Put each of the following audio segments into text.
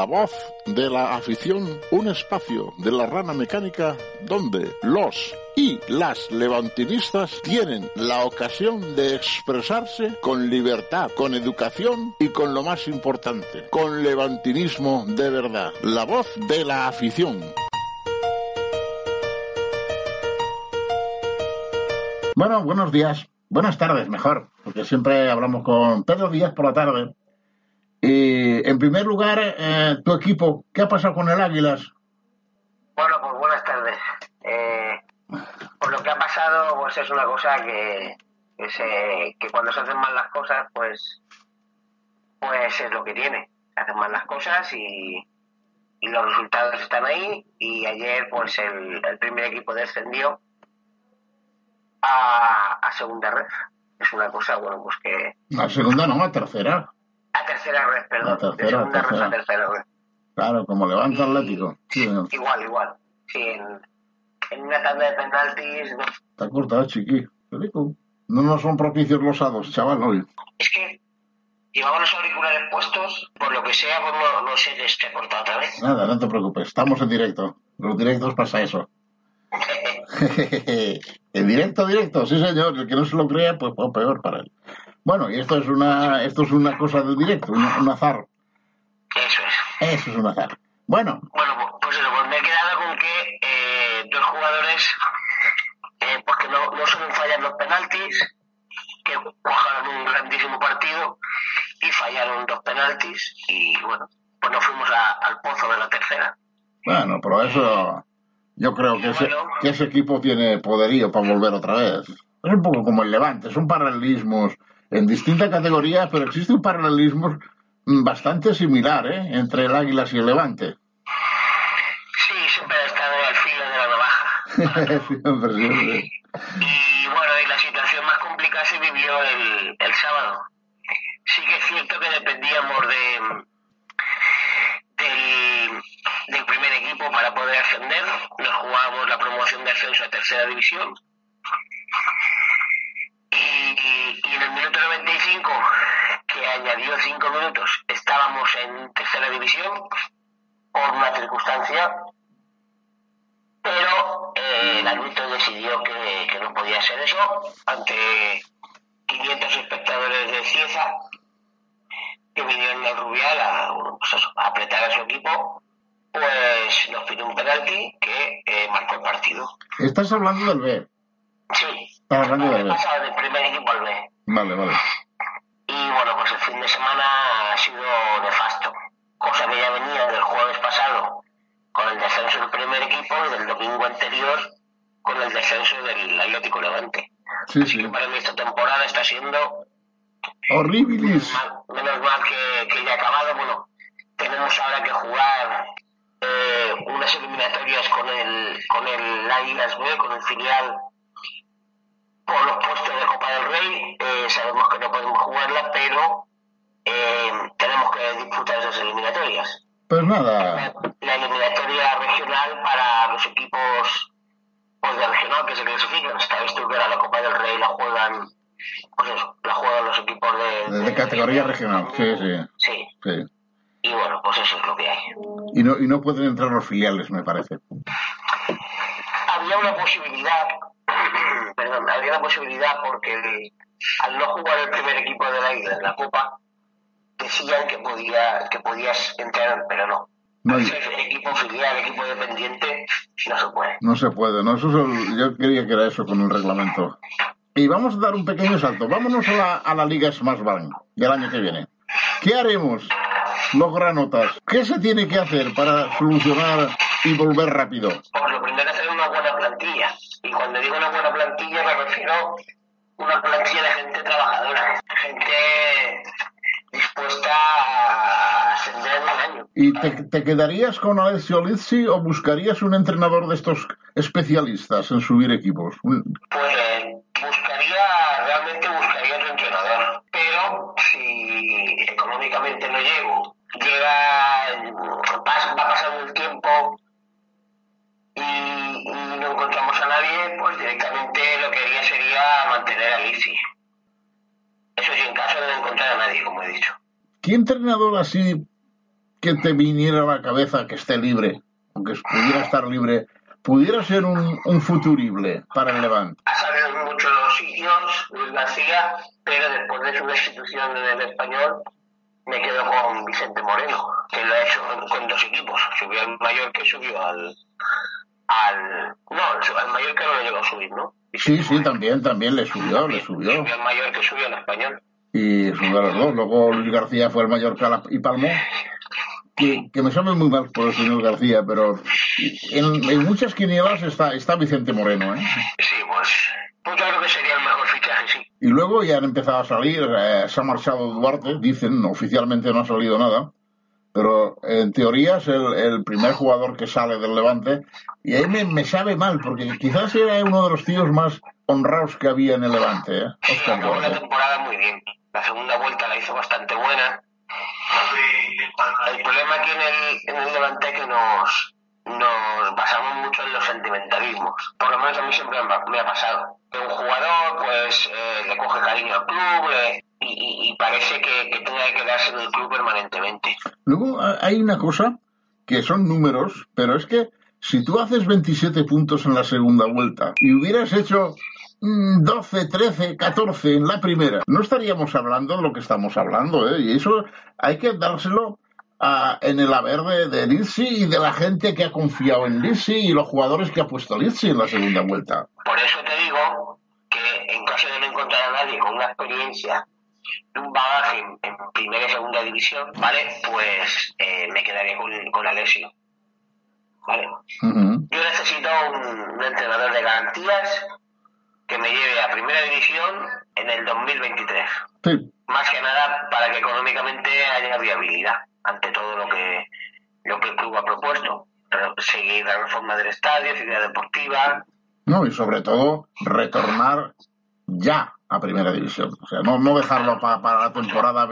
La voz de la afición, un espacio de la Rana Mecánica donde los y las levantinistas tienen la ocasión de expresarse con libertad, con educación y con lo más importante, con levantinismo de verdad. La voz de la afición. Bueno, buenos días, buenas tardes mejor, porque siempre hablamos con Pedro Díaz por la tarde. Y en primer lugar, tu equipo, ¿qué ha pasado con el Águilas? Bueno, pues buenas tardes. Pues lo que ha pasado pues es una cosa que cuando se hacen mal las cosas, pues es lo que tiene. Se hacen mal las cosas y los resultados están ahí. Y ayer pues el primer equipo descendió a segunda red. Es una cosa, bueno, pues que... A segunda no, a tercera. A tercera red, perdón. De segunda red a tercera red. Claro, como Levante Atlético. Sí, igual. Sí, en una tanda de penaltis... No. Te has cortado, chiqui. Qué rico. No nos son propicios los hados, chaval, hoy. Es que llevaba los auriculares puestos, por lo que sea, pues no sé qué se ha cortado otra vez. Nada, no te preocupes, estamos en directo. Los directos pasa eso. En directo, sí señor. El que no se lo crea, pues peor para él. Bueno, y esto es una cosa del directo, un azar. Eso es. Eso es un azar. Bueno, pues me he quedado con que dos jugadores, porque no suelen fallar los penaltis, que jugaron un grandísimo partido y fallaron dos penaltis y bueno, pues nos fuimos al pozo de la tercera. Bueno, pero eso yo creo que ese equipo tiene poderío para volver otra vez. Es un poco como el Levante, son paralelismos en distintas categorías, pero existe un paralelismo bastante similar, entre el Águilas y el Levante. Sí, siempre ha estado al filo de la navaja. siempre. Y bueno, y la situación más complicada se vivió el sábado. Sí que es cierto que dependíamos del primer equipo para poder ascender. Nos jugábamos la promoción de ascenso a tercera división. Y en el minuto 95, que añadió 5 minutos, estábamos en tercera división por una circunstancia, pero el árbitro decidió que no podía ser eso ante 500 espectadores de Cieza que vinieron al Rubial a apretar a su equipo. Pues nos pidió un penalti que marcó el partido. ¿Estás hablando del B? Sí. Estás hablando del B. Pasado del primer equipo al B. Vale. Y bueno, pues el fin de semana ha sido nefasto. Cosa que ya venía del jueves pasado con el descenso del primer equipo y del domingo anterior con el descenso del Atlético Levante. Sí. Que para mí esta temporada está siendo horribilis. Menos mal que ya ha acabado. Bueno, tenemos ahora que jugar unas eliminatorias con el Águilas B, con el filial, por los puestos de Copa del Rey. Sabemos que no podemos jugarla, pero tenemos que disputar esas eliminatorias. Pues nada. La eliminatoria regional para los equipos pues de regional que se clasifican. Esta vez que la Copa del Rey la juegan los equipos de categoría regional. Sí. Y bueno, pues eso es lo que hay. Y no pueden entrar los filiales, me parece. Había una posibilidad porque al no jugar el primer equipo de la isla en la Copa, decían que podías entrar, pero no. El equipo filial, equipo dependiente, no se puede. No se puede, ¿no? Yo quería que era eso con el reglamento. Y vamos a dar un pequeño salto. Vámonos a la Liga Smash del año que viene. ¿Qué haremos, los granotas? ¿Qué se tiene que hacer para solucionar y volver rápido? Pues lo primero es hacer una buena plantilla. Y cuando digo una buena plantilla me refiero a una plantilla de gente trabajadora. Gente dispuesta a ascender en un año. ¿Y te quedarías con Alessio Lizzi o buscarías un entrenador de estos especialistas en subir equipos? Pues realmente buscaría otro entrenador, pero si económicamente no va pasando el tiempo y no encontramos a nadie, pues directamente lo que haría sería mantener a Lizzi. Eso sí, en caso de no encontrar a nadie, como he dicho. ¿Qué entrenador así que te viniera a la cabeza que esté libre, aunque pudiera estar libre, pudiera ser un futurible para el Levante? Ha salido en muchos sitios Luis García, pero después de su destitución en el Español, me quedo con Vicente Moreno, que lo ha hecho con 2 equipos. Subió al Mallorca y subió al Mallorca no lo llegó a subir, ¿no? Sí, también le subió. Subió al Mallorca y subió al Español. Y subió a los dos. Luego Luis García fue al Mallorca y palmó. Que me sabe muy mal por el señor García, pero en muchas quinielas está Vicente Moreno, ¿eh? Sí, pues yo creo que sería el mejor fichaje, sí. Y luego ya han empezado a salir, se ha marchado Duarte, dicen, oficialmente no ha salido nada, pero en teoría es el primer jugador que sale del Levante, y ahí me sabe mal, porque quizás era uno de los tíos más honrados que había en el Levante, ¿eh? Sí, acabó la temporada muy bien. La segunda vuelta la hizo bastante buena. El problema aquí en el Levante es que nos basamos mucho en los sentimentalismos. Por lo menos a mí siempre me ha pasado. Un jugador pues le coge cariño al club y parece que tenga que quedarse en el club permanentemente. Luego hay una cosa que son números, pero es que si tú haces 27 puntos en la segunda vuelta y hubieras hecho 12, 13, 14 en la primera, no estaríamos hablando de lo que estamos hablando, ¿eh? Y eso hay que dárselo en el haber de Lizzi y de la gente que ha confiado en Lizzi y los jugadores que ha puesto Lizzi en la segunda vuelta. Por eso te digo que en caso de no encontrar a nadie con una experiencia, un bagaje en primera y segunda división, ¿vale? Pues me quedaría con Alessio, ¿vale? Uh-huh. Yo necesito un entrenador de garantías que me lleve a primera división en el 2023. Sí. Más que nada para que económicamente haya viabilidad ante todo lo que el club ha propuesto. Seguir la reforma del estadio, ciudad deportiva. No, y sobre todo retornar ya a primera división. O sea, no dejarlo para la temporada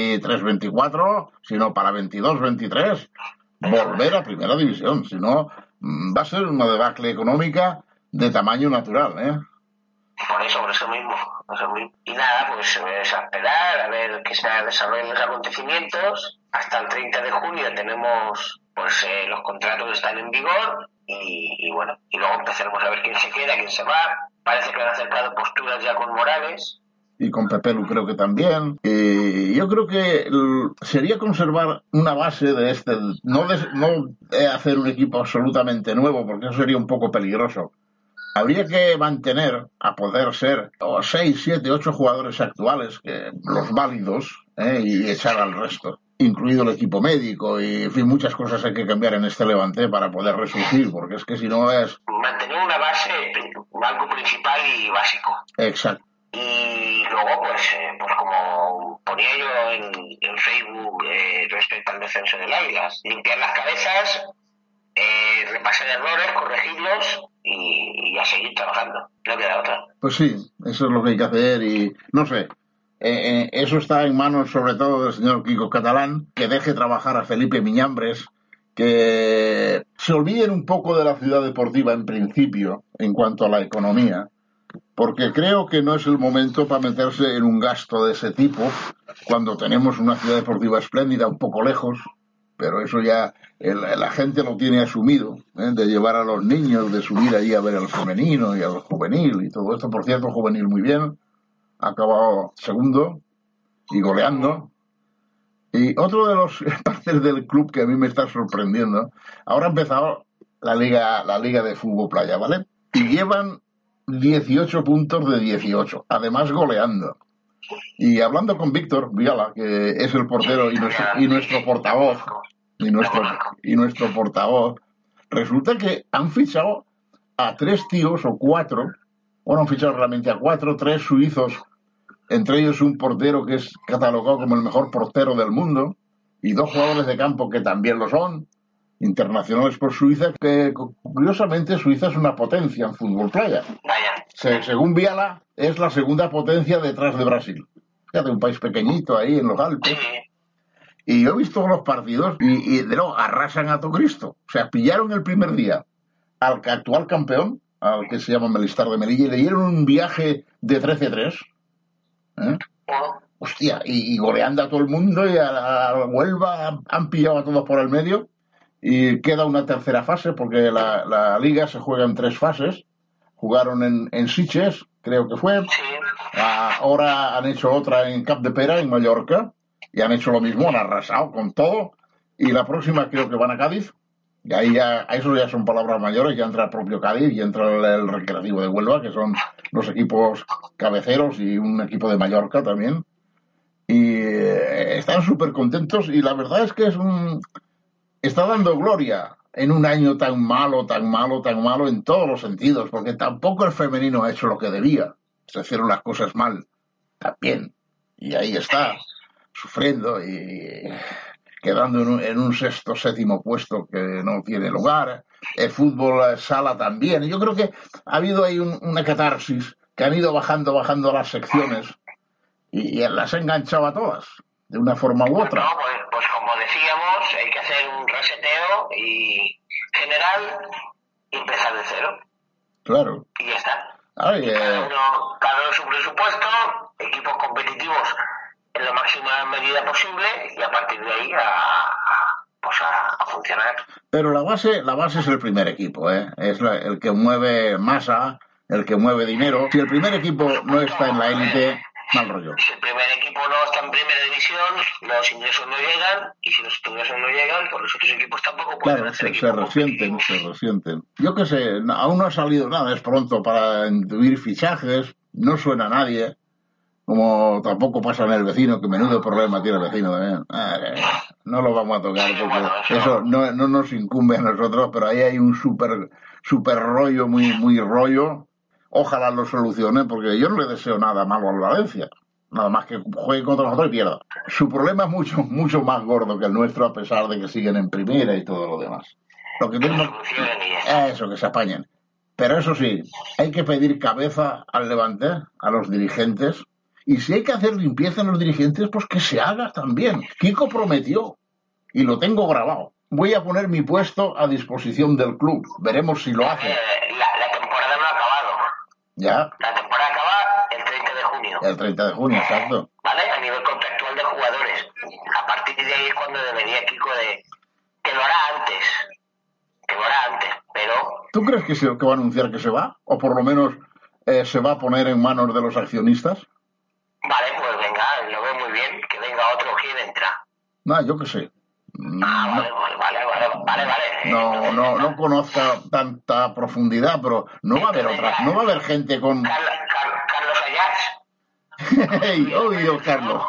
23-24, sino para 22-23 volver a primera división. Si no, va a ser una debacle económica de tamaño natural, ¿eh? Por eso mismo. Y nada, pues es a esperar a ver qué se desarrollan los acontecimientos. Hasta el 30 de junio tenemos, pues los contratos están en vigor y bueno, y luego empezaremos a ver quién se queda, quién se va. Parece que han acercado posturas ya con Morales. Y con Pepelu creo que también. Yo creo que sería conservar una base de no hacer un equipo absolutamente nuevo, porque eso sería un poco peligroso. Habría que mantener, a poder ser, 6, 7, 8 jugadores actuales, los válidos, y echar al resto, incluido el equipo médico, y en fin, muchas cosas hay que cambiar en este Levante para poder resurgir, porque es que si no es... Mantener una base, algo principal y básico. Exacto. Y luego, pues como ponía yo en Facebook respecto al descenso del Águilas, limpiar las cabezas, repasar errores, corregirlos y a seguir trabajando. No queda otra. Pues sí, eso es lo que hay que hacer y no sé. Eso está en manos sobre todo del señor Quico Catalán, que deje trabajar a Felipe Miñambres, que se olviden un poco de la ciudad deportiva en principio en cuanto a la economía, porque creo que no es el momento para meterse en un gasto de ese tipo cuando tenemos una ciudad deportiva espléndida un poco lejos, pero eso ya la gente lo tiene asumido, de llevar a los niños, de subir allí a ver al femenino y al juvenil y todo esto. Por cierto, juvenil muy bien, ha acabado segundo y goleando. Y otro de los partes del club que a mí me está sorprendiendo, ahora ha empezado la liga de fútbol playa, ¿vale? Y llevan 18 puntos de 18, además goleando. Y hablando con Víctor Viala, que es el portero y nuestro portavoz, y nuestro portavoz, resulta que han fichado a 3 tíos o 4, bueno, han fichado realmente a 4, 3 suizos, entre ellos un portero que es catalogado como el mejor portero del mundo, y 2 jugadores de campo que también lo son, internacionales por Suiza, que curiosamente Suiza es una potencia en fútbol playa. Según Viala, es la segunda potencia detrás de Brasil. Fíjate, un país pequeñito ahí en los Alpes. Y yo he visto los partidos y arrasan a todo Cristo. O sea, pillaron el primer día al actual campeón, al que se llama Melistar de Melilla, y le dieron un viaje de 13-3. hostia, y goleando a todo el mundo y a Huelva han pillado a todos por el medio y queda una tercera fase porque la liga se juega en 3 fases. Jugaron en Sitges, creo que fue. Sí. Ahora han hecho otra en Capdepera, en Mallorca, y han hecho lo mismo, han arrasado con todo. Y la próxima creo que van a Cádiz. Y ahí ya, eso ya son palabras mayores, ya entra el propio Cádiz y entra el Recreativo de Huelva, que son los equipos cabeceros y un equipo de Mallorca también. Y están súper contentos y la verdad es que está dando gloria en un año tan malo en todos los sentidos, porque tampoco el femenino ha hecho lo que debía. Se hicieron las cosas mal, también. Y ahí está, sufriendo y quedando en un sexto, séptimo puesto que no tiene lugar. El fútbol sala también. Yo creo que ha habido ahí una catarsis, que han ido bajando las secciones y las ha enganchado a todas, de una forma u otra. No, pues como decíamos, hay que hacer un reseteo y general y empezar de cero. Claro. Y ya está. Ay, cada uno su presupuesto, equipos competitivos en la máxima medida posible y a partir de ahí a funcionar. Pero la base es el primer equipo, ¿eh? Es el que mueve masa, el que mueve dinero. Si el primer equipo no está en la élite, mal rollo. Si el primer equipo no está en primera división, los ingresos no llegan, y si los ingresos no llegan, pues los otros equipos tampoco pueden claro, hacer se resienten. Yo qué sé, aún no ha salido nada, es pronto para intuir fichajes, no suena a nadie, como tampoco pasa en el vecino, que menudo problema tiene el vecino también. No lo vamos a tocar, porque eso no nos incumbe a nosotros, pero ahí hay un super rollo, muy rollo. Ojalá lo solucione, porque yo no le deseo nada malo al Valencia. Nada más que juegue contra nosotros y pierda. Su problema es mucho más gordo que el nuestro, a pesar de que siguen en primera y todo lo demás. Lo que tenemos eso, que se apañen. Pero eso sí, hay que pedir cabeza al Levante, a los dirigentes. Y si hay que hacer limpieza en los dirigentes, pues que se haga también. Kiko prometió, y lo tengo grabado. Voy a poner mi puesto a disposición del club. Veremos si lo hace. La temporada no ha acabado. Ya. La temporada acaba el 30 de junio. El 30 de junio, exacto. ¿Vale? A nivel contractual de jugadores. A partir de ahí es cuando debería Kiko que lo hará antes. Pero... ¿Tú crees que va a anunciar que se va? ¿O por lo menos se va a poner en manos de los accionistas? Vale, pues venga, lo veo muy bien. Que venga otro, ¿quién entra? No, yo qué sé. Vale. No conozca tanta profundidad, pero no va a haber gente con... Carlos Ayats. Hey, oído, Carlos.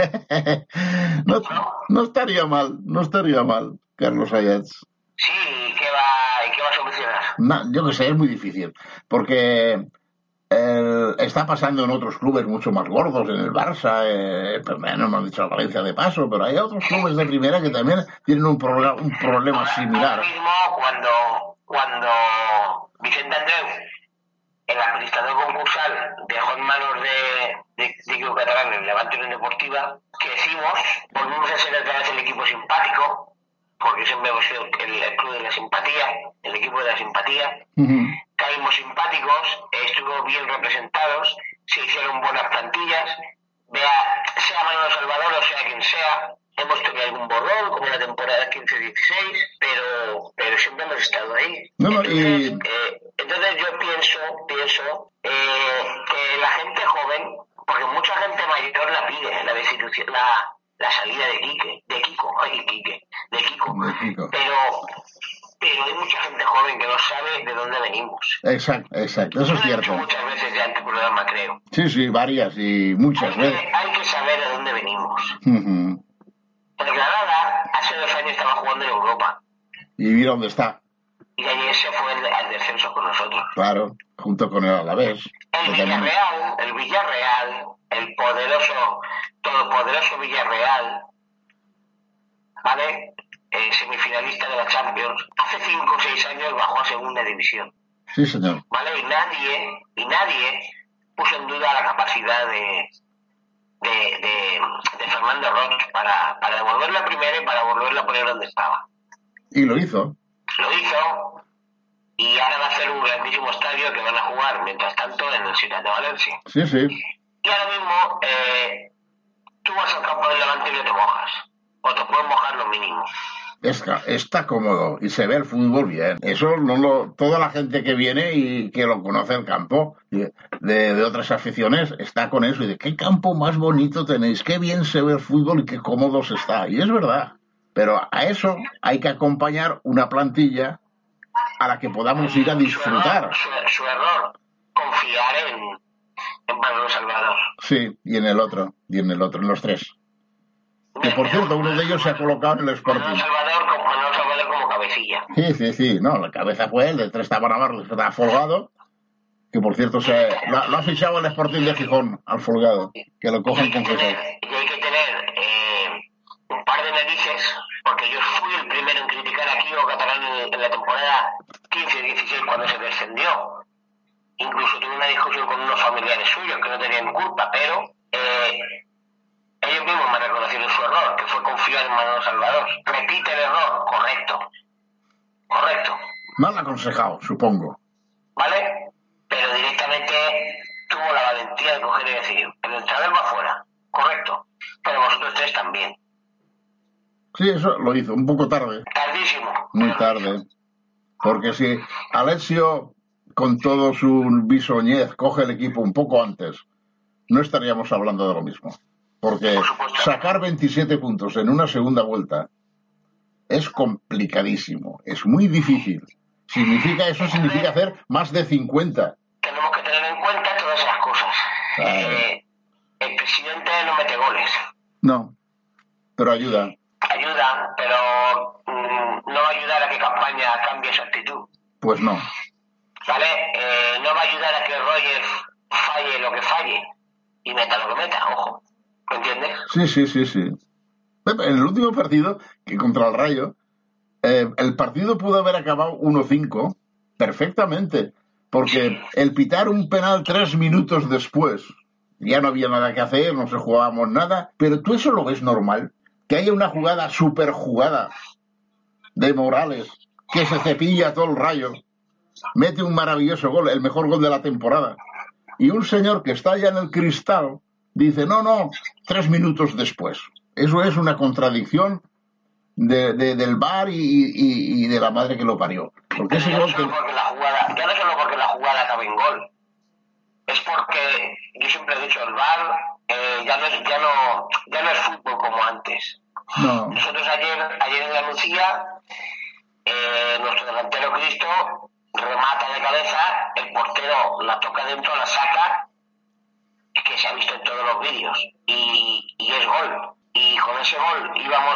No estaría mal, Carlos Ayats. Sí, ¿y qué va a solucionar? Yo qué sé, es muy difícil, porque está pasando en otros clubes mucho más gordos, en el Barça, no hemos dicho la Valencia de paso, pero hay otros clubes de primera que también tienen un problema similar. Ahora mismo, cuando Vicente Andreu, el administrador concursal, dejó en manos de Club Catalán el Levante Unión Deportiva, que decimos, volvimos a ser otra vez el equipo simpático, porque siempre hemos sido el club de la simpatía, el equipo de la simpatía. Caímos simpáticos, estuvimos bien representados, se hicieron buenas plantillas, sea Manolo Salvador o sea quien sea, hemos tenido algún borrón, como la temporada 15-16, pero siempre hemos estado ahí. Entonces yo pienso que la gente joven, porque mucha gente mayor la pide, la destitución, la salida de Kiko. Pero hay mucha gente joven que no sabe de dónde venimos. Exacto, eso es cierto. Muchas veces ya en tu programa, creo. Sí, varias y muchas veces. Hay que saber de dónde venimos. Porque Granada hace 2 años estaba jugando en Europa. Y mira dónde está. Y ayer se fue al descenso con nosotros. Claro, junto con el Alavés. El Villarreal, el todopoderoso Villarreal, ¿vale? Semifinalista de la Champions, hace 5 o 6 años bajó a segunda división. Sí, señor. ¿Vale? Y nadie puso en duda la capacidad de Fernando Roig para devolverla a primera y para volverla a poner donde estaba. Y lo hizo. Y ahora va a ser un grandísimo estadio que van a jugar, mientras tanto, en el Ciutat de Valencia. Sí. Y ahora mismo o te puedes mojar lo mínimo. Está cómodo y se ve el fútbol bien. Eso toda la gente que viene y que lo conoce el campo de otras aficiones está con eso y de qué campo más bonito tenéis, qué bien se ve el fútbol y qué cómodo se está. Y es verdad. Pero a eso hay que acompañar una plantilla a la que podamos ir a disfrutar. Su error, confiar en Manolo Salvador. Sí, y en el otro, en los tres. Que por cierto, uno de ellos se ha colocado en el Sporting. Manolo Salvador como cabecilla. Sí, no, la cabeza fue él, de tres estaba Navarro, estaba Folgado, que por cierto lo ha fichado el Sporting de Gijón, al Folgado, que lo cojan con Y hay que tener un par de narices, porque yo fui el primero en criticar a Kiko Catalán en la temporada 15-16 cuando se descendió. Incluso tuve una discusión con unos familiares suyos que no tenían culpa, pero ellos mismos me reconocieron su error, que fue confiar en Manolo Salvador. Repite el error, correcto. Mal aconsejado, supongo. ¿Vale? Pero directamente tuvo la valentía de coger y decir, el entrenador va fuera, correcto, pero vosotros tres también. Sí, eso lo hizo, un poco tarde. Tardísimo. Muy tarde. Porque si Alessio, con todo su bisoñez, coge el equipo un poco antes, no estaríamos hablando de lo mismo. Porque sacar 27 puntos en una segunda vuelta es complicadísimo, es muy difícil. Eso significa hacer más de 50. Tenemos que tener en cuenta todas esas cosas. El presidente no mete goles. No, pero ayuda. Ayuda, pero no va a ayudar a que Campaña cambie su actitud. Pues no. ¿Vale? No va a ayudar a que Roger falle lo que falle y meta lo que meta, ojo. ¿Me entiendes? Sí. En el último partido, que contra el Rayo, el partido pudo haber acabado 1-5 perfectamente, porque el pitar un penal 3 minutos después, ya no había nada que hacer, no se jugábamos nada, pero tú eso lo ves normal, que haya una super jugada de Morales, que se cepilla todo el Rayo, mete un maravilloso gol, el mejor gol de la temporada, y un señor que está allá en el cristal dice, no, 3 minutos después. Eso es una contradicción del VAR y de la madre que lo parió. Porque ese gol ya no solo porque la jugada acabe en gol, es porque, yo siempre he dicho, el VAR ya no es fútbol como antes. No. Nosotros ayer en la Lucía, nuestro delantero Cristo remata de cabeza, el portero la toca dentro, la saca, que se ha visto en todos los vídeos, y es gol. Y con ese gol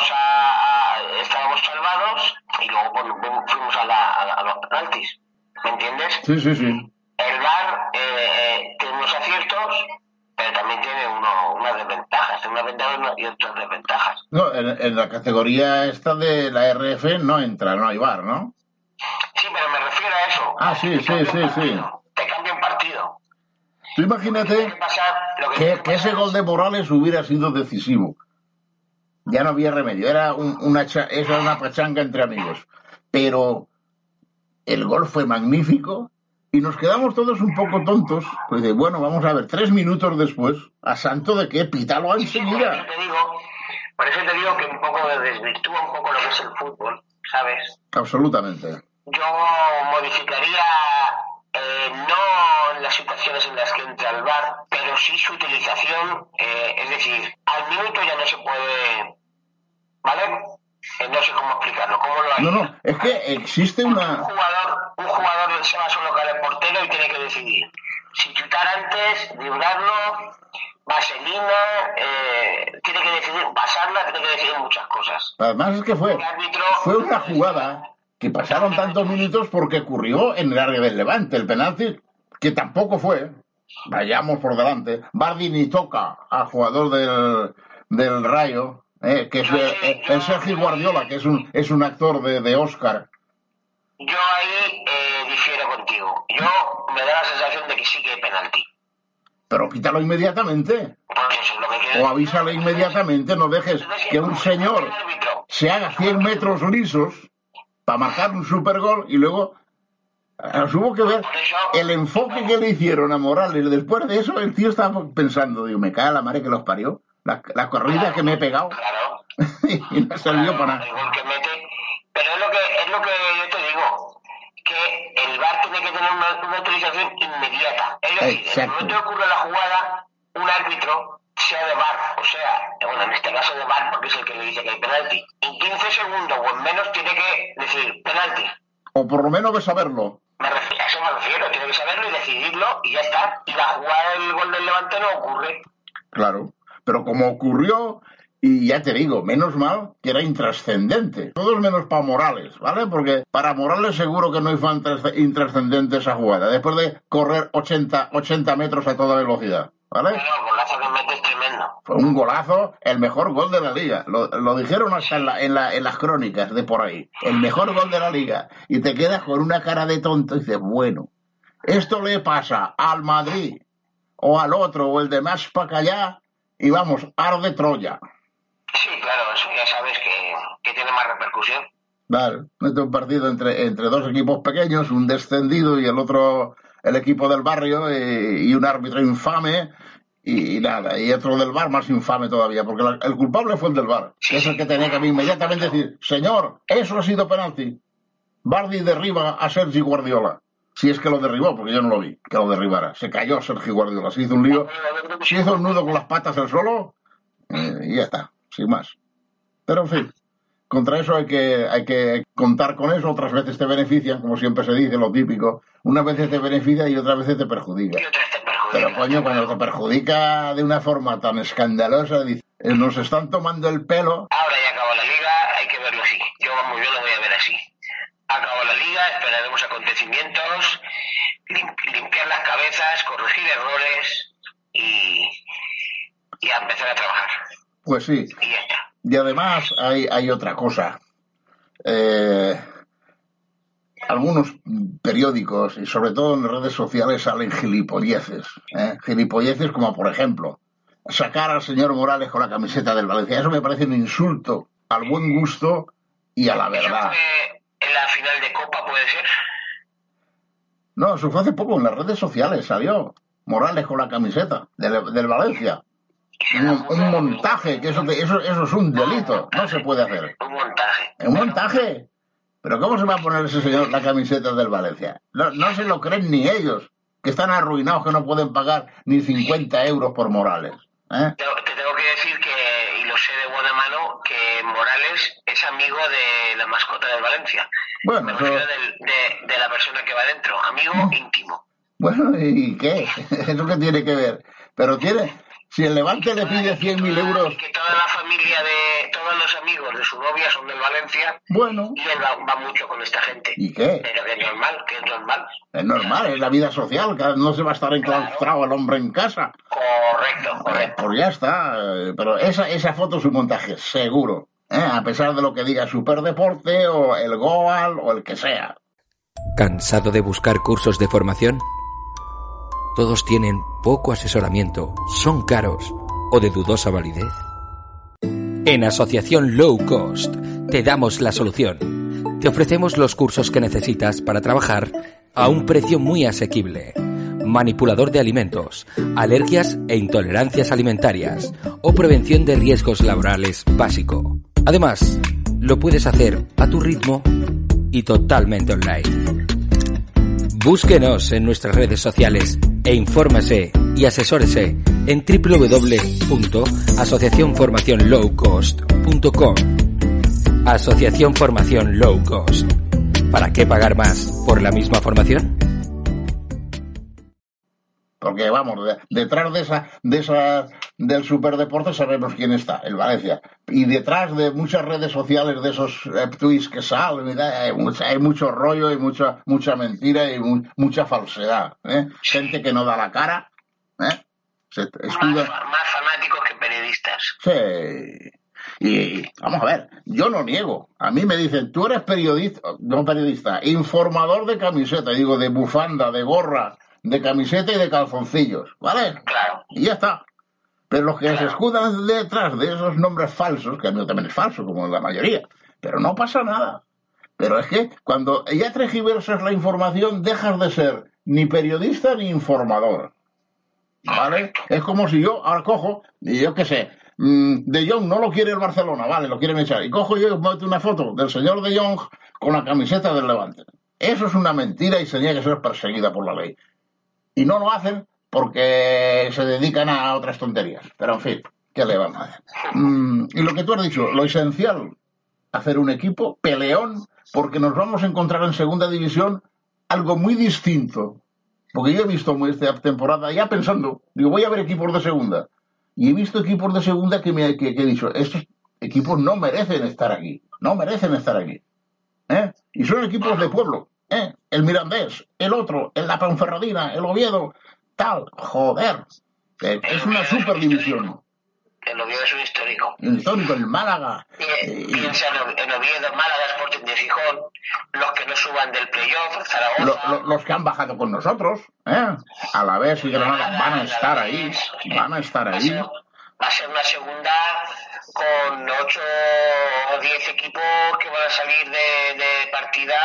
estábamos salvados y luego fuimos a los penaltis. ¿Me entiendes? Sí. El VAR tiene unos aciertos, pero también tiene unas desventajas. Tiene unas ventajas y otras desventajas. No, en la categoría esta de la RF no hay VAR, ¿no? Sí, pero me refiero a eso. Ah, sí. Te cambia un partido. Tú imagínate que ese gol de Morales hubiera sido decisivo. Ya no había remedio, era una pachanga entre amigos. Pero el gol fue magnífico y nos quedamos todos un poco tontos. Pues de, bueno, vamos a ver, 3 minutos después, ¿a santo de qué? Pítalo enseguida. Por eso te digo que un poco desvirtúa un poco lo que es el fútbol, ¿sabes? Absolutamente. Yo modificaría, no en las situaciones en las que entra el VAR, pero sí su utilización, es decir, al minuto ya no se puede, ¿vale? No sé cómo explicarlo, ¿cómo lo haría? No, es que existe una... Un jugador se va solo con el portero y tiene que decidir si chutar antes, librarlo, vaselina, tiene que decidir, pasarla, tiene que decidir muchas cosas. Además es que fue una jugada que pasaron tantos minutos porque ocurrió en el área del Levante, el penalti, que tampoco fue, vayamos por delante, Bardi ni toca al jugador del Rayo, que es el Sergio Guardiola, que es un actor de Oscar. Yo ahí difiero contigo. Yo me da la sensación de que sí que hay penalti. Pero quítalo inmediatamente. Pues eso es lo que quiero. O avísale inmediatamente, no dejes que un señor se haga 100 metros lisos para marcar un supergol y luego hubo que ver el enfoque que le hicieron a Morales. Después de eso el tío estaba pensando, digo, me cae la madre que los parió, la corrida que me he pegado. Claro. y no sirvió para nada. El gol que mete, pero es lo que yo te digo, que el VAR tiene que tener una utilización inmediata. Es decir, en el momento que ocurre la jugada, un árbitro, sea de VAR, o sea, bueno, en este caso de VAR porque es el que le dice que hay penalti, en 15 segundos o en menos tiene que decir penalti. O por lo menos de saberlo. A eso me refiero, tiene que saberlo y decidirlo y ya está. Y la jugada del gol del Levante no ocurre. Claro, pero como ocurrió, y ya te digo, menos mal que era intrascendente. Todo es menos para Morales, ¿vale? Porque para Morales seguro que no fue intrascendente esa jugada, después de correr 80 metros a toda velocidad, ¿vale? No, el golazo que mete es tremendo. Fue un golazo, el mejor gol de la liga. Lo dijeron hasta en las crónicas de por ahí. El mejor gol de la liga. Y te quedas con una cara de tonto y dices, bueno, esto le pasa al Madrid o al otro o el de más para allá y vamos, arde Troya. Sí, claro, eso ya sabes que tiene más repercusión. Vale, este es un partido entre dos equipos pequeños, un descendido y el otro, el equipo del barrio, y un árbitro infame y nada, y otro del VAR más infame todavía, porque el culpable fue el del VAR, que es el que tenía que inmediatamente decir, señor, eso ha sido penalti. Bardi derriba a Sergi Guardiola. Si es que lo derribó, porque yo no lo vi, que lo derribara. Se cayó Sergi Guardiola, se hizo un lío, se hizo un nudo con las patas al suelo y ya está, sin más. Pero en fin, contra eso hay que contar con eso. Otras veces te benefician, como siempre se dice, lo típico. Unas veces te beneficia y otras veces te perjudica. Pero coño, cuando te perjudica de una forma tan escandalosa, dice, nos están tomando el pelo. Ahora ya acabó la liga, hay que verlo así. Yo lo voy a ver así. Acabó la liga, esperaremos acontecimientos, limpiar las cabezas, corregir errores y a empezar a trabajar. Pues sí. Y ya está. Y además hay otra cosa. Algunos periódicos y sobre todo en las redes sociales salen gilipolleces. Gilipolleces como, por ejemplo, sacar al señor Morales con la camiseta del Valencia. Eso me parece un insulto al buen gusto y a la verdad. ¿En la final de Copa puede ser? No, eso fue hace poco, en las redes sociales salió Morales con la camiseta del Valencia. Un montaje, que eso es un delito, no se puede hacer. Un montaje. ¿Un montaje? ¿Pero cómo se va a poner ese señor la camiseta del Valencia? No se lo creen ni ellos, que están arruinados, que no pueden pagar ni 50 euros por Morales. Te tengo que decir que, y lo sé de buena mano, que Morales es amigo de la mascota del Valencia. Bueno, me refiero de la persona que va dentro, amigo íntimo. Bueno, ¿y qué? ¿Eso qué tiene que ver? Pero si el Levante le pide 100.000 euros... Y que toda la familia todos los amigos de su novia son del Valencia. Bueno. Y él va mucho con esta gente. ¿Y qué? Pero que es normal, Es normal, es la vida social, no se va a estar enclaustrado el hombre en casa. Correcto. Pues ya está, pero esa foto es un montaje, seguro. A pesar de lo que diga Superdeporte o el Goal o el que sea. ¿Cansado de buscar cursos de formación? Todos tienen poco asesoramiento, son caros o de dudosa validez. En Asociación Low Cost te damos la solución. Te ofrecemos los cursos que necesitas para trabajar a un precio muy asequible. Manipulador de alimentos, alergias e intolerancias alimentarias o prevención de riesgos laborales básico. Además, lo puedes hacer a tu ritmo y totalmente online. Búsquenos en nuestras redes sociales e infórmese y asesórese en www.asociacionformacionlowcost.com. Asociación Formación Low Cost. ¿Para qué pagar más por la misma formación? Porque vamos, detrás de esa del Superdeporte sabemos quién está, el Valencia. Y detrás de muchas redes sociales de esos tweets que salen, hay mucho rollo y mucha mentira y mucha falsedad. Gente que no da la cara. Más fanáticos que periodistas. Sí. Y vamos a ver, yo no niego. A mí me dicen, tú eres periodista, informador de camiseta, digo, de bufanda, de gorra, de camiseta y de calzoncillos, ¿vale? Claro. Y ya está. Pero los que se escudan detrás de esos nombres falsos, que a mí también es falso, como la mayoría, pero no pasa nada. Pero es que cuando ya tergiversas la información, dejas de ser ni periodista ni informador, ¿vale? Es como si yo ahora cojo, y yo qué sé, De Jong no lo quiere el Barcelona, vale, lo quieren echar. Y cojo yo y meto una foto del señor De Jong con la camiseta del Levante. Eso es una mentira y tenía que ser perseguida por la ley. Y no lo hacen porque se dedican a otras tonterías. Pero en fin, ¿qué le vamos a hacer? Y lo que tú has dicho, lo esencial, hacer un equipo peleón, porque nos vamos a encontrar en segunda división algo muy distinto. Porque yo he visto esta temporada ya pensando, digo, voy a ver equipos de segunda. Y he visto equipos de segunda que he dicho, estos equipos no merecen estar aquí. No merecen estar aquí. Y son equipos de pueblo. El Mirandés, el otro, el La Ponferradina, el Oviedo, tal. Joder. Es una super división. El Oviedo es un histórico. El histórico, el Málaga. Piensa en Oviedo, Málaga, Sporting de Gijón, los que no suban del playoff, Zaragoza. Los que han bajado con nosotros, Alavés y Granada van a estar ahí. Van a estar ahí. Va a ser una segunda con 8 o 10 equipos que van a salir de partida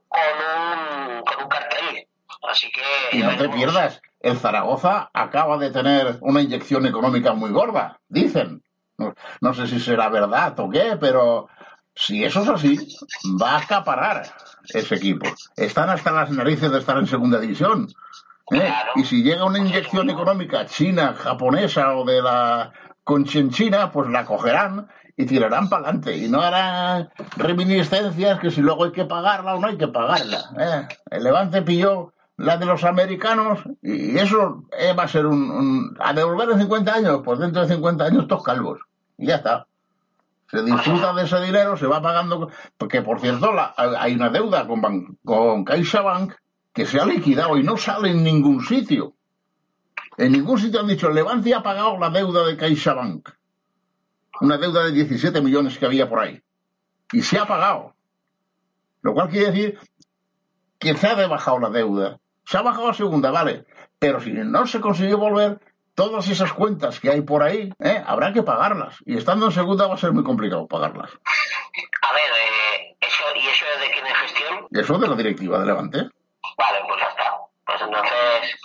con un cartel. Así que... Y no te pierdas, el Zaragoza acaba de tener una inyección económica muy gorda, dicen. No sé si será verdad o qué, pero si eso es así, va a acaparar ese equipo. Están hasta las narices de estar en segunda división. Claro. Y si llega una inyección económica china, japonesa o de la Conchinchina, pues la cogerán y tirarán para adelante. Y no harán reminiscencias que si luego hay que pagarla o no hay que pagarla. El Levante pilló la de los americanos y eso va a ser a devolver en 50 años, pues dentro de 50 años todos calvos. Y ya está. Se disfruta de ese dinero, se va pagando. Porque, por cierto, hay una deuda con CaixaBank que se ha liquidado y no sale en ningún sitio. En ningún sitio han dicho, el Levante ha pagado la deuda de CaixaBank. Una deuda de 17 millones que había por ahí. Y se ha pagado. Lo cual quiere decir que se ha rebajado la deuda. Se ha bajado a segunda, vale. Pero si no se consigue volver, todas esas cuentas que hay por ahí, habrá que pagarlas. Y estando en segunda va a ser muy complicado pagarlas. A ver, ¿eso es de quién es gestión? Eso de la directiva de Levante. Vale, pues ya está. Pues entonces,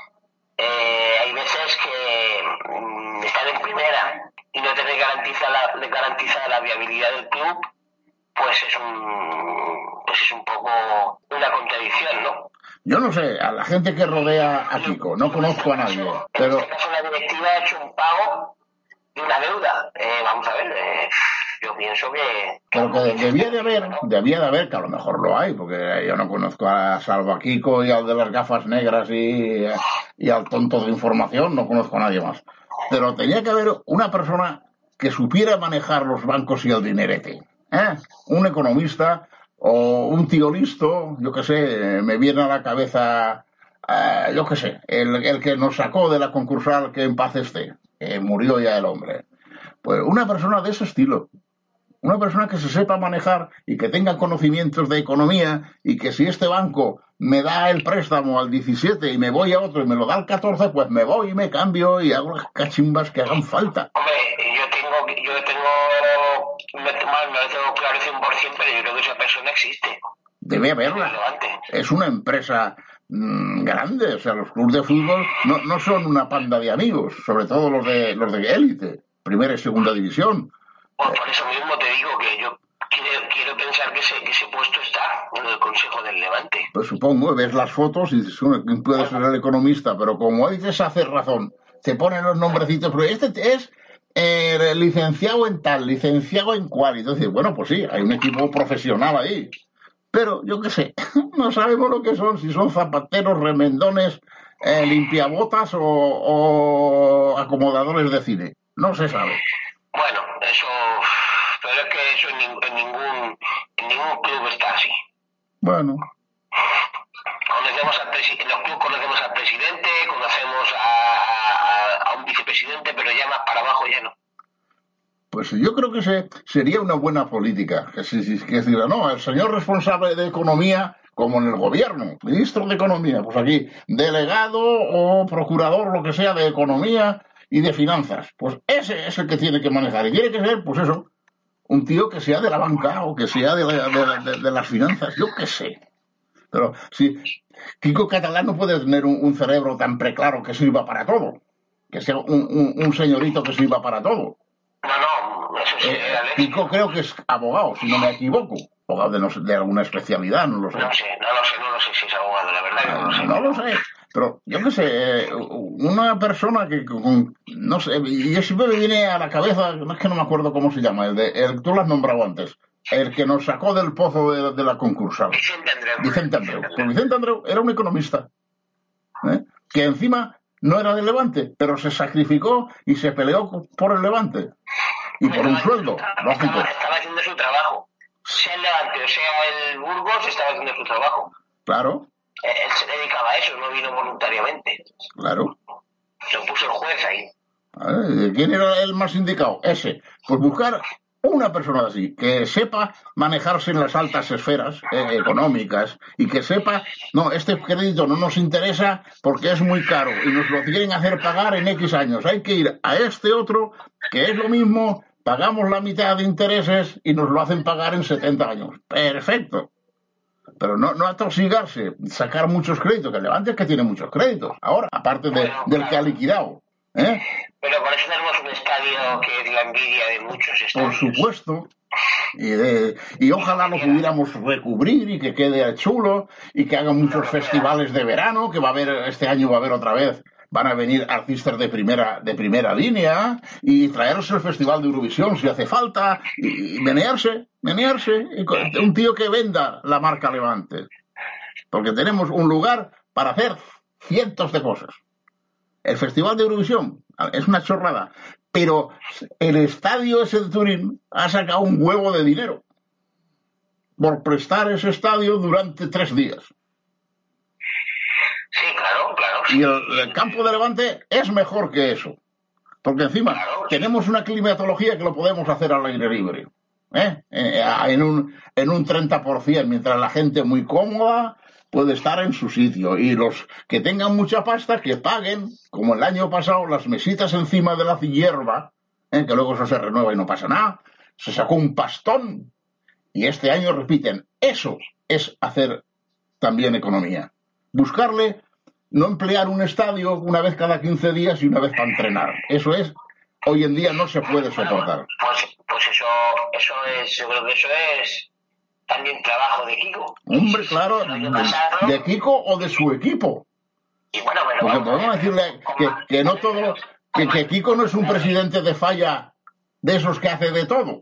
hay veces que estar en primera y no tener garantizada la viabilidad del club, pues es un poco una contradicción, ¿no? Yo no sé, a la gente que rodea a Kiko, no conozco a nadie, pero... En este caso la directiva ha hecho un pago de una deuda. Vamos a ver, yo pienso que... Pero que debía de haber, que a lo mejor lo hay, porque yo no conozco salvo a Kiko y al de las gafas negras y al tonto de información, no conozco a nadie más. Pero tenía que haber una persona que supiera manejar los bancos y el dinerete. Un economista o un tío listo, yo qué sé, me viene a la cabeza, yo qué sé, el que nos sacó de la concursal, que en paz esté, murió ya el hombre. Pues una persona de ese estilo, una persona que se sepa manejar y que tenga conocimientos de economía y que si este banco me da el préstamo al 17 y me voy a otro y me lo da al 14, pues me voy y me cambio y hago las cachimbas que hagan falta. Hombre, no lo tengo claro 100%, pero yo creo que esa persona existe. Debe haberla. Es una empresa grande, o sea, los clubes de fútbol no son una panda de amigos, sobre todo los de élite, primera y segunda división. Pues por eso mismo te digo que yo quiero pensar que ese puesto está en el Consejo del Levante. Pues supongo, ves las fotos y dices, puede ser el economista, pero como dices, haces razón, te ponen los nombrecitos, pero este es licenciado en tal, licenciado en cual, y entonces, bueno, pues sí, hay un equipo profesional ahí. Pero, yo qué sé, no sabemos lo que son, si son zapateros, remendones, limpiabotas o acomodadores de cine. No se sabe. Bueno, eso, pero es que eso en ningún club está así. Bueno. En los clubes conocemos al presidente, conocemos a un vicepresidente, pero ya más para abajo ya no. Pues yo creo que sería una buena política. Que decir, no, el señor responsable de economía, como en el gobierno, ministro de economía, pues aquí, delegado o procurador, lo que sea, de economía y de finanzas. Pues ese es el que tiene que manejar. Y tiene que ser, pues eso, un tío que sea de la banca o que sea de las finanzas, yo qué sé. Pero si Kiko Catalán no puede tener un cerebro tan preclaro que sirva para todo, que sea un señorito que sirva para todo. Eso sí, Kiko creo que es abogado, si no me equivoco. Abogado de alguna especialidad, no lo sé. No lo sé si es abogado, la verdad que no lo sé. No lo sé. Pero yo qué sé, una persona que no sé, y siempre me viene a la cabeza, es que no me acuerdo cómo se llama, tú lo has nombrado antes, el que nos sacó del pozo de la concursal. Vicente Andreu. Pues Vicente Andreu era un economista, que encima no era del Levante, pero se sacrificó y se peleó por el Levante. Y por un sueldo, lógico. Estaba haciendo su trabajo. Sea el Levante o sea el Burgos, estaba haciendo su trabajo. Claro. Él se dedicaba a eso, no vino voluntariamente. Claro. Se puso el juez ahí. ¿Quién era el más indicado? Ese. Pues buscar una persona así, que sepa manejarse en las altas esferas económicas y que sepa, no, este crédito no nos interesa porque es muy caro y nos lo quieren hacer pagar en X años. Hay que ir a este otro, que es lo mismo, pagamos la mitad de intereses y nos lo hacen pagar en 70 años. Perfecto. Pero no atosigarse, sacar muchos créditos, que el Levante es que tiene muchos créditos. Ahora, aparte del que ha liquidado. Pero por eso tenemos un estadio que es la envidia de muchos estadios. Por supuesto. Y ojalá lo pudiéramos recubrir y que quede chulo y que hagan muchos festivales de verano, que este año va a haber otra vez. Van a venir artistas de primera línea y traerse el Festival de Eurovisión si hace falta y menearse, y un tío que venda la marca Levante. Porque tenemos un lugar para hacer cientos de cosas. El Festival de Eurovisión es una chorrada, pero el estadio ese de Turín ha sacado un huevo de dinero por prestar ese estadio durante 3 días. Sí, claro. Y el campo de Levante es mejor que eso. Porque encima tenemos una climatología que lo podemos hacer al aire libre. En un 30%, mientras la gente muy cómoda puede estar en su sitio. Y los que tengan mucha pasta, que paguen, como el año pasado, las mesitas encima de la hierba, que luego eso se renueva y no pasa nada. Se sacó un pastón. Y este año repiten. Eso es hacer también economía. Buscarle. No emplear un estadio una vez cada 15 días y una vez para entrenar. Eso es, hoy en día no se puede soportar. Pues eso es, yo creo que eso es también trabajo de Kiko. Hombre, claro, de Kiko o de su equipo. Y bueno, porque podemos decirle que no todo, que Kiko no es un presidente de falla de esos que hace de todo.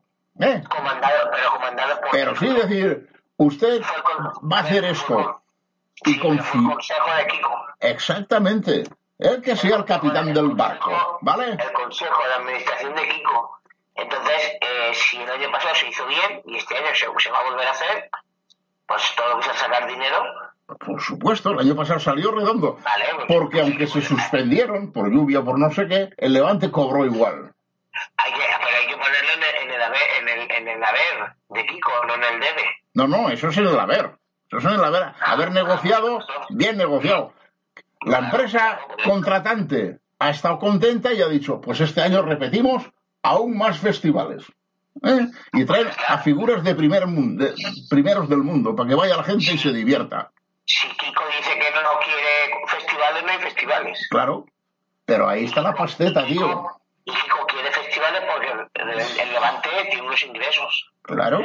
Comandado por... Pero sí decir, usted va a hacer esto. Y consejo de Kiko. Exactamente. El que sea el capitán del barco, ¿vale? El consejo de administración de Kiko. Entonces, si el año pasado se hizo bien y este año se va a volver a hacer, pues todo lo que sea sacar dinero. Por supuesto, el año pasado salió redondo. Vale, porque aunque se suspendieron por lluvia o por no sé qué, el Levante cobró igual. Pero hay que ponerlo en el haber de Kiko, no en el debe. No, eso es en el haber. Eso es en el haber negociado, bien negociado. La empresa contratante ha estado contenta y ha dicho, pues este año repetimos aún más festivales. Y traen a figuras de primeros del mundo para que vaya la gente y se divierta. Si Kiko dice que no quiere festivales, no hay festivales. Claro, pero ahí está la pasteta, tío. Y Kiko quiere festivales porque el Levante tiene unos ingresos. Claro.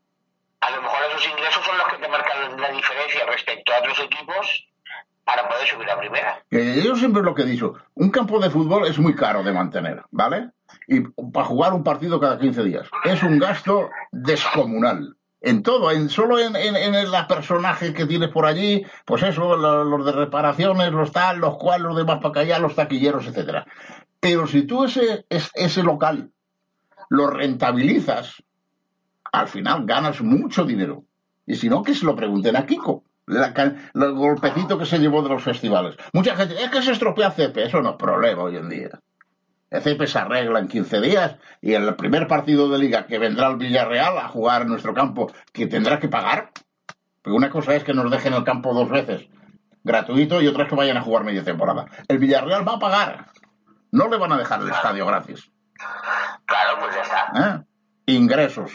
A lo mejor esos ingresos son los que te marcan la diferencia respecto a otros equipos para poder subir a primera. Yo siempre lo que he dicho, un campo de fútbol es muy caro de mantener, ¿vale? Y para jugar un partido cada 15 días. Es un gasto descomunal. En todo, solo en la personaje que tienes por allí, pues eso, los de reparaciones, los cuales, los demás para allá, los taquilleros, etcétera. Pero si tú ese local lo rentabilizas, al final ganas mucho dinero. Y si no, que se lo pregunten a Kiko. El golpecito que se llevó de los festivales. Mucha gente, es que se estropea CP. Eso no es problema hoy en día. El CP se arregla en 15 días y en el primer partido de liga que vendrá el Villarreal a jugar en nuestro campo, que tendrá que pagar. Porque una cosa es que nos dejen el campo 2 veces gratuito y otra es que vayan a jugar media temporada. El Villarreal va a pagar. No le van a dejar el estadio gratis. Claro, pues ya está. Ingresos.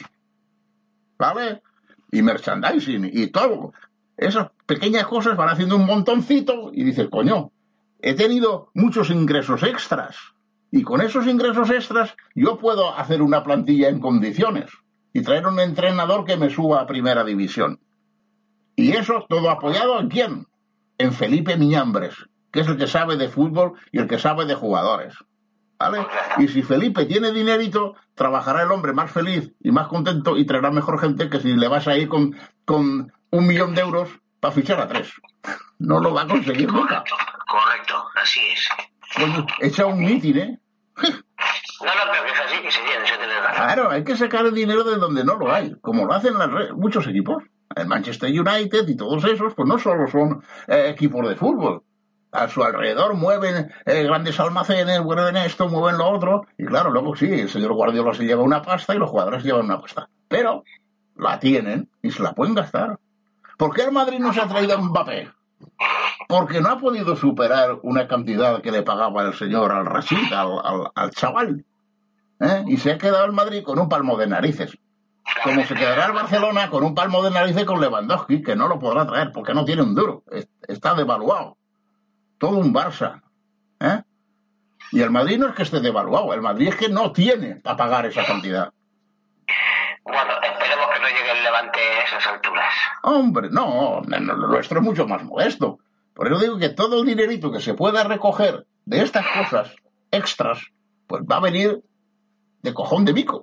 ¿Vale? Y merchandising y todo. Esas pequeñas cosas van haciendo un montoncito y dices, coño, he tenido muchos ingresos extras. Y con esos ingresos extras yo puedo hacer una plantilla en condiciones y traer un entrenador que me suba a primera división. Y eso todo apoyado ¿en quién? En Felipe Miñambres, que es el que sabe de fútbol y el que sabe de jugadores. ¿Vale? Y si Felipe tiene dinerito, trabajará el hombre más feliz y más contento y traerá mejor gente que si le vas a ir con 1 millón de euros para fichar a 3. No lo va a conseguir nunca. Correcto, así es. Bueno, echa un mitin, ¿eh? No, pero que es así, que se tiene, se tiene razón. Claro, hay que sacar el dinero de donde no lo hay, como lo hacen muchos equipos. El Manchester United y todos esos, pues no solo son equipos de fútbol. A su alrededor mueven grandes almacenes, mueven esto, mueven lo otro. Y claro, luego sí, el señor Guardiola se lleva una pasta y los jugadores llevan una pasta. Pero la tienen y se la pueden gastar. ¿Por qué el Madrid no se ha traído a Mbappé? Porque no ha podido superar una cantidad que le pagaba el señor Al-Rashid, al chaval. Y se ha quedado el Madrid con un palmo de narices. Como se quedará el Barcelona con un palmo de narices con Lewandowski, que no lo podrá traer porque no tiene un duro. Está devaluado. Todo un Barça. Y el Madrid no es que esté devaluado, el Madrid es que no tiene para pagar esa cantidad. Bueno, esperemos que no llegue el Levante a esas alturas. Hombre, no, lo nuestro es mucho más modesto. Por eso digo que todo el dinerito que se pueda recoger de estas cosas extras, pues va a venir de cojón de mico.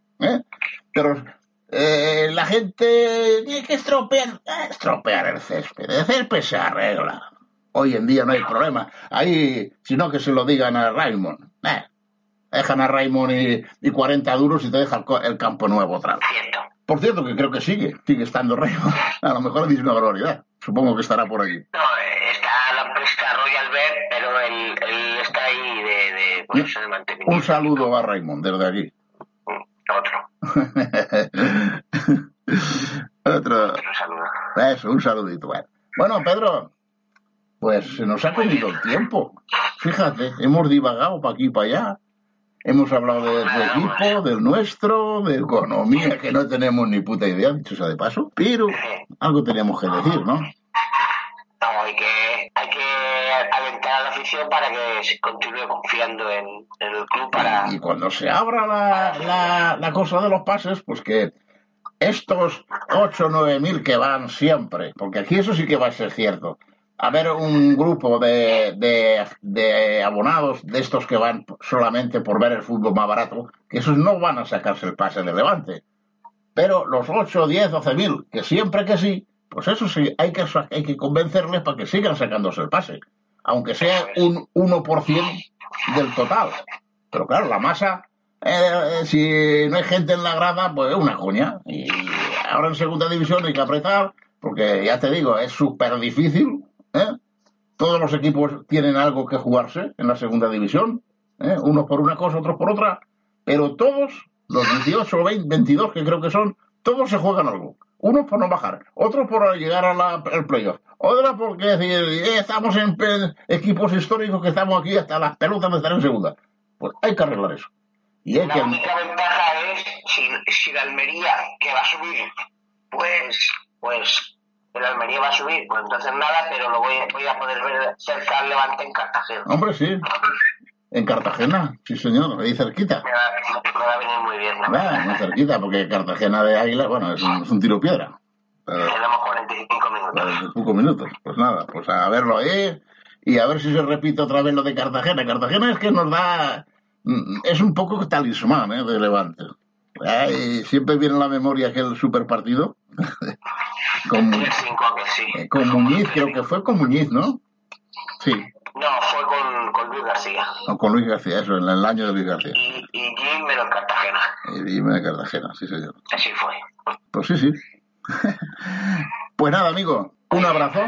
Pero la gente tiene que estropear el césped. El césped se arregla. Hoy en día no hay problema. Ahí, sino que se lo digan a Raymond. Dejan a Raymond y 40 duros y te deja el campo nuevo otra vez. Por cierto, que creo que sigue estando Raymond. A lo mejor dice una barbaridad. Supongo que estará por aquí. No, está la empresa Royal Bet, pero él está ahí de mantenimiento. Un saludo a Raymond desde aquí. Otro saludo. Eso, un saludito. Bueno, Pedro, pues se nos ha comido el tiempo. Fíjate, hemos divagado para aquí y para allá. Hemos hablado de tu equipo, del nuestro, de economía, que no tenemos ni puta idea, dicho sea de paso, pero algo teníamos que decir, ¿no? No, hay que alentar a la afición para que se continúe confiando en el club. Y cuando se abra la cosa de los pases, pues que estos 8 o 9 mil que van siempre, porque aquí eso sí que va a ser cierto, a ver un grupo de abonados de estos que van solamente por ver el fútbol más barato, que esos no van a sacarse el pase de Levante. Pero los 8, 10, 12 mil, que siempre que sí, pues eso sí, hay que convencerles para que sigan sacándose el pase, aunque sea un 1% del total. Pero claro, la masa, si no hay gente en la grada, pues es una coña. Y ahora en segunda división hay que apretar, porque ya te digo, es súper difícil. Todos los equipos tienen algo que jugarse en la segunda división, unos por una cosa, otros por otra, pero todos, los 18 o 22 que creo que son, todos se juegan algo. Unos por no bajar, otros por llegar al playoff, otros porque decir, estamos en equipos históricos que estamos aquí hasta las pelotas de estar en segunda. Pues hay que arreglar eso. Y la única ventaja es si la Almería, que va a subir, pues el Almería va a subir, pues entonces nada, pero lo voy a poder ver cerca al Levante en Cartagena. Hombre, sí. En Cartagena, sí señor, ahí cerquita. Me va a venir muy bien. Muy cerquita, porque Cartagena de Águila, bueno, es un tiro piedra. Tenemos 45 minutos. 45 minutos, pues nada, pues a verlo ahí y a ver si se repite otra vez lo de Cartagena. Cartagena es que nos da, es un poco talismán de Levante. Siempre viene a la memoria aquel super partido con Muñiz, creo que fue con Muñiz, ¿no? Sí. No, fue con Luis García. No, con Luis García, eso, en el año de Luis García. Y Jim menos Cartagena. Y Jim menos Cartagena, sí señor. Así fue. Pues sí. Pues nada, amigo, un abrazo.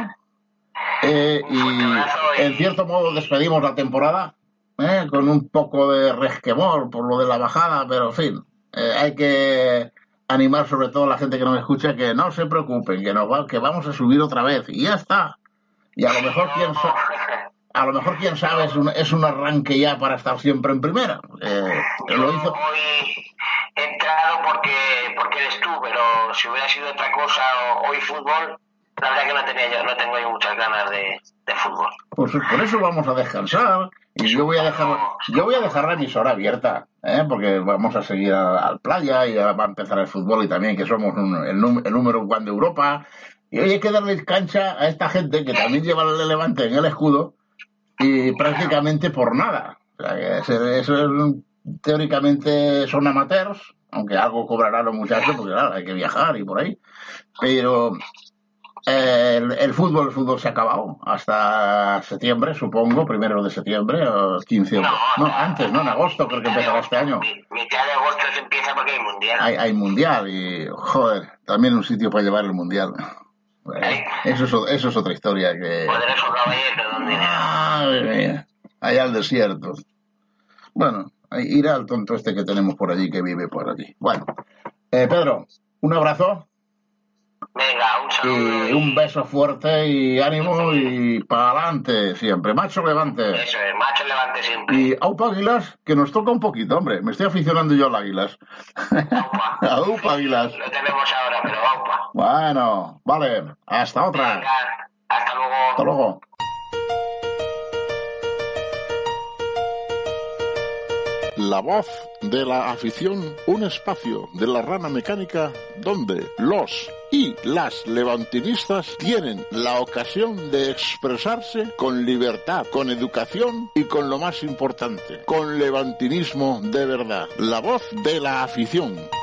Y en cierto modo despedimos la temporada con un poco de resquemor por lo de la bajada, pero en fin, hay que animar sobre todo a la gente que nos escucha que no se preocupen, que vamos a subir otra vez y ya está. Y a lo mejor quién sabe es un arranque ya para estar siempre en primera. Lo hizo. Hoy he entrado porque eres tú, pero si hubiera sido otra cosa, hoy fútbol, La verdad que no tengo yo muchas ganas de fútbol. Pues por eso vamos a descansar y yo voy a dejar la emisora abierta, porque vamos a seguir al playa y ya va a empezar el fútbol y también que somos el número 1 de Europa. Y hoy hay que darle cancha a esta gente que también lleva el Levante en el escudo y prácticamente por nada. O sea, que teóricamente son amateurs, aunque algo cobrarán los muchachos porque claro, hay que viajar y por ahí. Pero el fútbol se ha acabado hasta septiembre, supongo, 1 de septiembre o 15. En agosto creo que empezará este año. Mitad de agosto se empieza porque hay mundial. Hay mundial y, joder, también un sitio para llevar el mundial. Bueno, eso es otra historia que... Poderoso caballero, ¿dónde Madre mía, allá al desierto. Bueno, irá al tonto este que tenemos por allí, que vive por allí. Bueno, Pedro, un abrazo. Venga, un saludo. Y un beso fuerte y ánimo y para adelante siempre. Macho Levante. Eso es, macho Levante siempre. Y Aupa Águilas, que nos toca un poquito, hombre. Me estoy aficionando yo al Águilas. Aupa. Aupa Águilas. Lo tenemos ahora, pero aupa. Bueno, vale. Hasta otra. Venga, hasta luego. Hasta luego. La voz de la afición, un espacio de la rana mecánica donde los y las levantinistas tienen la ocasión de expresarse con libertad, con educación y con lo más importante, con levantinismo de verdad. La voz de la afición.